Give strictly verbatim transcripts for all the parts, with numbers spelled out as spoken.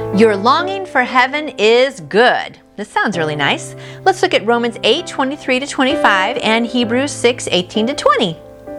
Your longing for heaven is good. This sounds really nice. Let's look at Romans eight, twenty-three to twenty-five and Hebrews six, eighteen to twenty.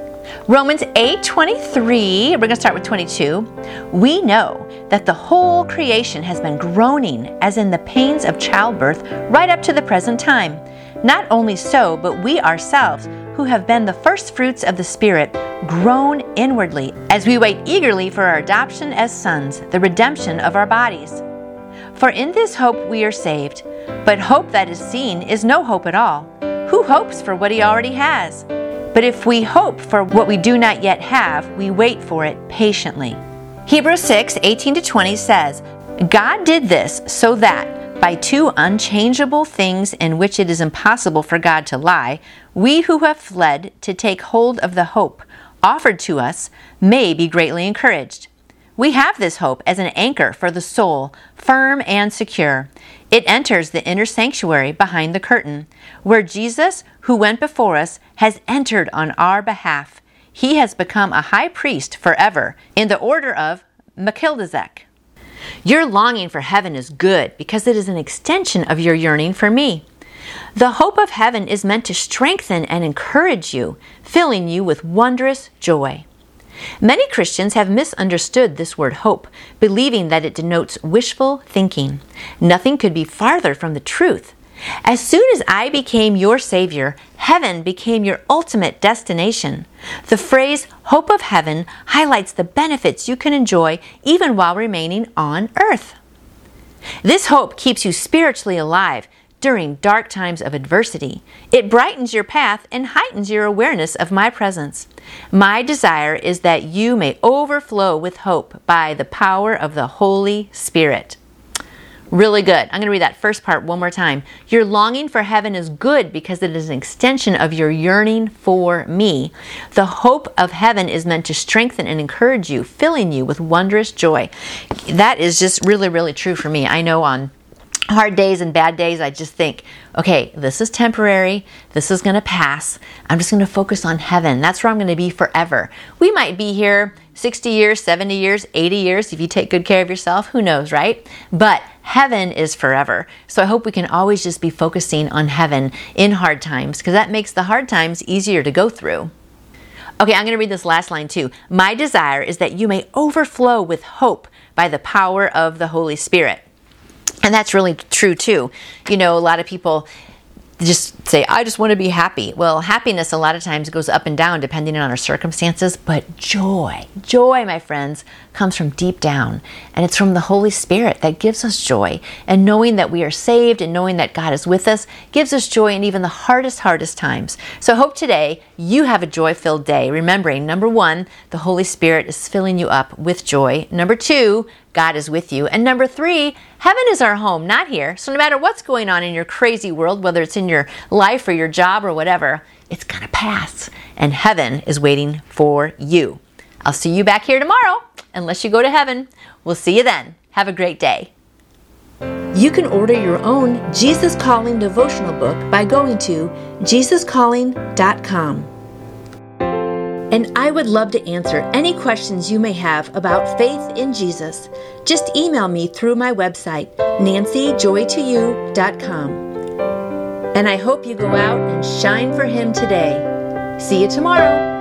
Romans eight, twenty-three, we're going to start with twenty-two. We know that the whole creation has been groaning as in the pains of childbirth right up to the present time. Not only so, but we ourselves, who have been the first fruits of the Spirit, groan inwardly as we wait eagerly for our adoption as sons, the redemption of our bodies. For in this hope we are saved. But hope that is seen is no hope at all. Who hopes for what he already has? But if we hope for what we do not yet have, we wait for it patiently. Hebrews six, eighteen to twenty says, God did this so that, by two unchangeable things in which it is impossible for God to lie, we who have fled to take hold of the hope offered to us may be greatly encouraged. We have this hope as an anchor for the soul, firm and secure. It enters the inner sanctuary behind the curtain, where Jesus, who went before us, has entered on our behalf. He has become a high priest forever in the order of Melchizedek. Your longing for heaven is good because it is an extension of your yearning for me. The hope of heaven is meant to strengthen and encourage you, filling you with wondrous joy. Many Christians have misunderstood this word hope, believing that it denotes wishful thinking. Nothing could be farther from the truth. As soon as I became your Savior, heaven became your ultimate destination. The phrase hope of heaven highlights the benefits you can enjoy even while remaining on earth. This hope keeps you spiritually alive during dark times of adversity. It brightens your path and heightens your awareness of my presence. My desire is that you may overflow with hope by the power of the Holy Spirit. Really good. I'm going to read that first part one more time. Your longing for heaven is good because it is an extension of your yearning for me. The hope of heaven is meant to strengthen and encourage you, filling you with wondrous joy. That is just really, really true for me. I know on hard days and bad days, I just think, okay, this is temporary. This is going to pass. I'm just going to focus on heaven. That's where I'm going to be forever. We might be here sixty years, seventy years, eighty years if you take good care of yourself. Who knows, right? But heaven is forever. So I hope we can always just be focusing on heaven in hard times, because that makes the hard times easier to go through. Okay, I'm going to read this last line too. My desire is that you may overflow with hope by the power of the Holy Spirit. And that's really true too. You know, a lot of people just say, I just want to be happy. Well, happiness a lot of times goes up and down depending on our circumstances, but joy, joy, my friends, comes from deep down. And it's from the Holy Spirit that gives us joy. And knowing that we are saved and knowing that God is with us gives us joy in even the hardest, hardest times. So I hope today you have a joy-filled day, remembering, number one, the Holy Spirit is filling you up with joy. Number two, God is with you. And number three, heaven is our home, not here. So no matter what's going on in your crazy world, whether it's in your life or your job or whatever, it's going to pass. And heaven is waiting for you. I'll see you back here tomorrow, unless you go to heaven. We'll see you then. Have a great day. You can order your own Jesus Calling devotional book by going to jesus calling dot com. And I would love to answer any questions you may have about faith in Jesus. Just email me through my website, nancy joy to you dot com. And I hope you go out and shine for Him today. See you tomorrow.